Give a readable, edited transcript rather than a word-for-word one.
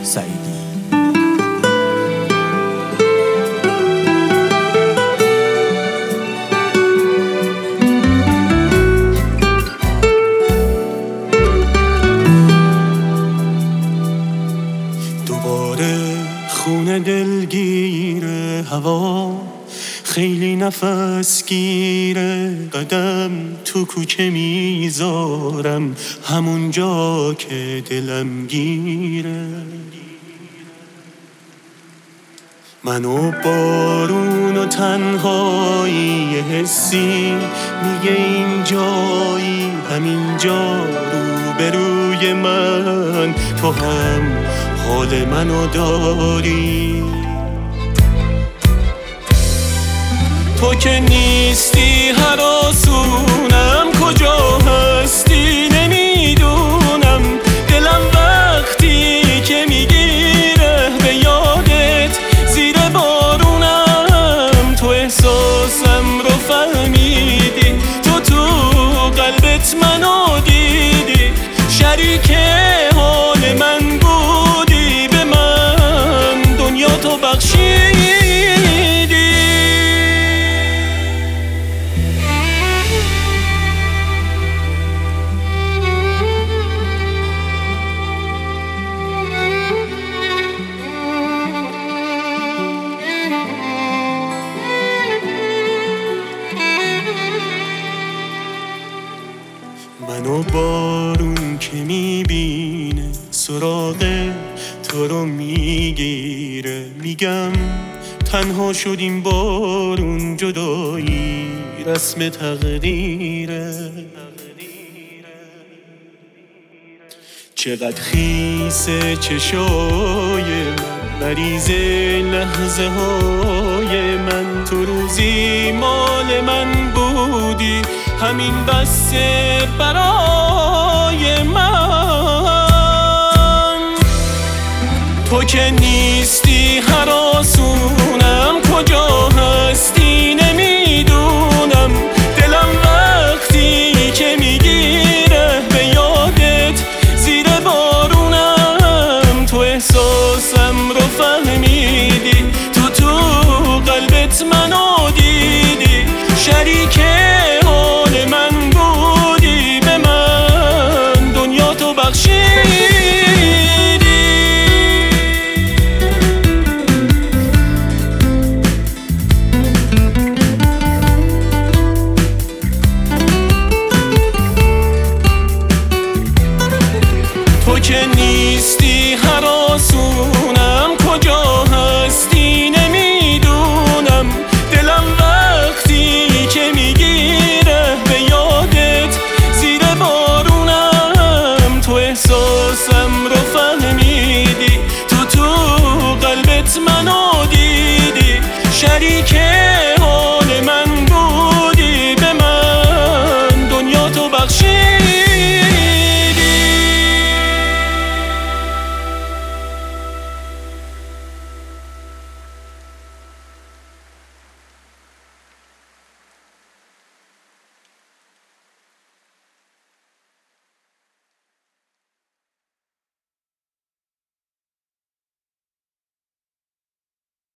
سعیدی. دوباره خونه دلگیره، هوا خیلی نفس گیره، قدم تو کوچه میذارم همون جا که دلم گیره. من و بارون و تنهایی حسی میگه این جایی، همین جا روبروی من، تو هم حال منو داری. تو که نیستی هراسونم، کجا هستی نمیدونم، دلم وقتی که میگیره به یادت زیر بارونم. تو احساسم رو فهمیدی، تو قلبت منو دیدی، شریک حال من بودی، به من دنیا تو بخشیدی. منو بارون که میبینه سراغ تو رو میگیره، میگم تنها شدیم بارون، جدایی رسم تقدیره. چقدر خیسه چشای من، مریض لحظه های من، تو روزی مال من بودی، همین بسه برای من. تو که نیستی هراسونم، کجا هستی نمیدونم، دلم وقتی که میگیره به یادت زیر بارونم. تو احساسم رو فهمیدی، تو قلبت منو دیدی، شریک حال من بودی، به من دنیا تو بخشیدی. تو که نیستی هر